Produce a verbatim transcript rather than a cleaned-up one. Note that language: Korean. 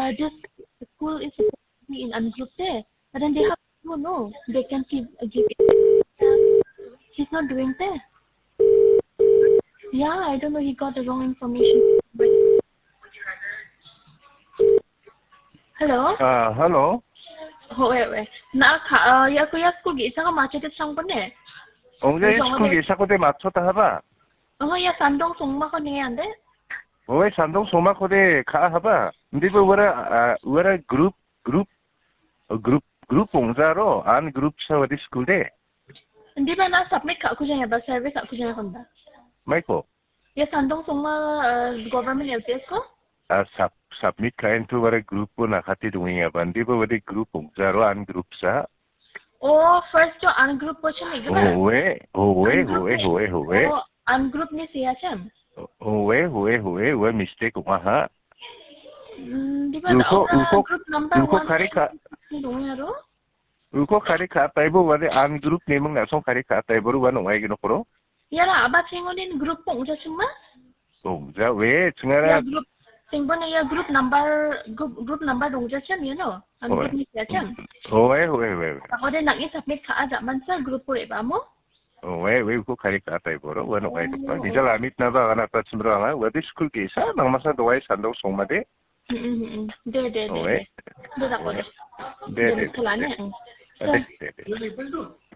uh, this school is supposed to be in ungroup there, but then they have to know they can give give. He's not doing that. Yeah, I don't know. He got the wrong information. Hello. 아, hello. Wait, wait. Na ka ya ko ya school gi isa ka match it sang ne. ong자 스쿨 예사고대 맞췄다 하바. Oh ya Sandong Songma ko ne ande. 오에 산동 소마코데 가 하바. 근데 그 뭐라 뭐라 그룹 그룹 그룹 그룹 봉자로 안 그룹 샤워디 스쿨데. Hindi ba na submit ka ako siya ba service ako siya konda. 마이코. Ya Sandong Songma government L P S ko? 아, 삽 submit kain tu 뭐라 그룹 나 같이 동의야 반디 뭐 어디 그룹 봉자로 안 그룹사. Oh, first jo ungroup po siya ni ba? 오에 오에 오에 오에 오에. Oh, ungroup ni siya siya. 오에 오에 오에 왜 mistake 와하. Di ba 우코 우코 group number 우코 one 카리카 동의하러? 우코 카리카 타이보 와데 안 그룹 네명 나송 카리카 타이보로 와노 와이기노 코로. Yara aba chingonin group po sa suma? 봉자 왜 Ya 증하라 group tingbo na ya group number group group number dong sa siya you know. Ang group ni siya siya. 오에 오에 오에 Ako din nang i-submit ka ada man sa group po ba mo? 오에 왜 우코 카리카 타이보로 와노 와이기노. 이제 라밋 나바 하나 빠침으로 하나 와디 스쿨 게사 낭마사 도와이 산동 송마데. 음, de de de. 오에 De ako de. 네, 네, Kala 네. na. 네, 네, 네.